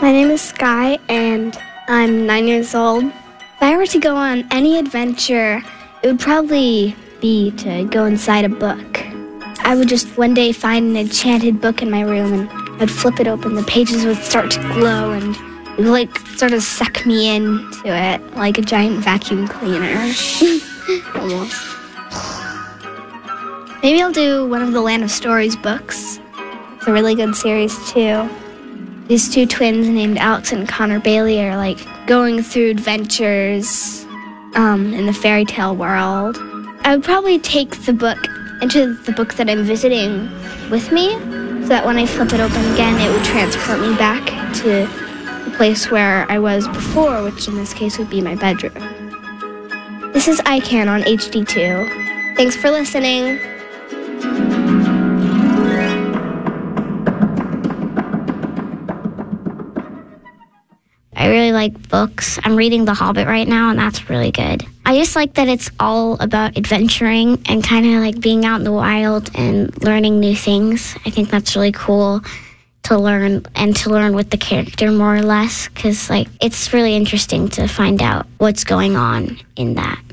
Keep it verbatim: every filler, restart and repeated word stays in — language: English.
My name is Sky, and I'm nine years old. If I were to go on any adventure, it would probably be to go inside a book. I would just one day find an enchanted book in my room, and I'd flip it open. The pages would start to glow, and it would, like, sort of suck me into it, like a giant vacuum cleaner. Almost. Maybe I'll do one of the Land of Stories books. It's a really good series, too. These two twins named Alex and Connor Bailey are, like, going through adventures um, in the fairy tale world. I would probably take the book into the book that I'm visiting with me, so that when I flip it open again, it would transport me back to the place where I was before, which in this case would be my bedroom. This is I Can on H D two. Thanks for listening. I really like books. I'm reading The Hobbit right now, and that's really good. I just like that it's all about adventuring and kind of like being out in the wild and learning new things. I think that's really cool to learn and to learn with the character more or less, because like it's really interesting to find out what's going on in that.